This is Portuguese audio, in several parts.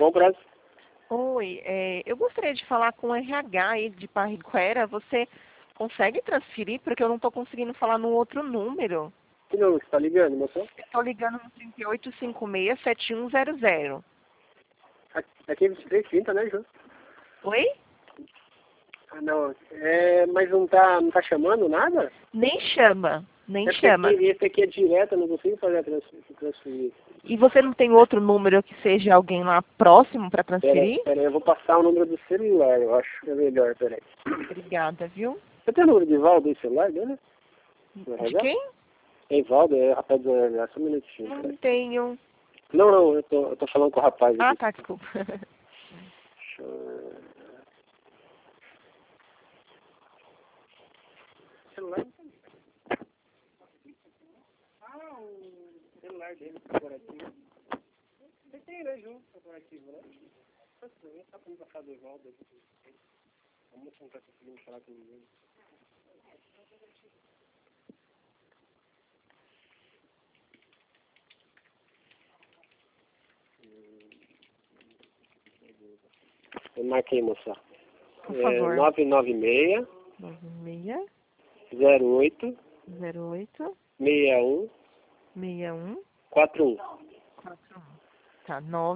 Compras. Oi, eu gostaria de falar com o RH aí de Parriquera. Você consegue transferir? Porque eu não estou conseguindo falar no outro número. Que número você está ligando, moção? Estou ligando no 3856-7100. Aqui é 2330, né, Ju? Oi? Ah, não. Mas não tá chamando nada? Nem chama, nem É chama. porque esse aqui é direto, eu não consigo fazer a transferir. E você não tem outro número que seja alguém lá próximo para transferir? Pera aí, eu vou passar o número do celular, eu acho que é melhor, pera aí. Obrigada, viu? Você tem o número de Valdo aí, celular dele? De quem? É Valdo, é rapaz do RH, só um minutinho. Não tenho. Não, eu tô falando com o rapaz aqui. Ah, tá, desculpa. Deixa eu... Celular? Ah, o celular dele, corporativo. Você tem, né, Ju? Corporativo, né? Nossa, eu só pra me passar do Valdo aqui. A moça não tá conseguindo falar com ninguém. Eu marquei, moça. Por favor. 996 96 08 08 61 61 41. 41. Tá,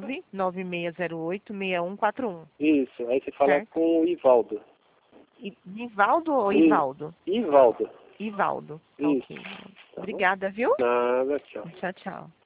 99608-6141. Isso, aí você fala Certo. com o Ivaldo. Nivaldo ou Ivaldo? Ivaldo. Ivaldo. Isso. Ok. Tá bom? Obrigada, viu? Nada, tchau. Tchau, tchau.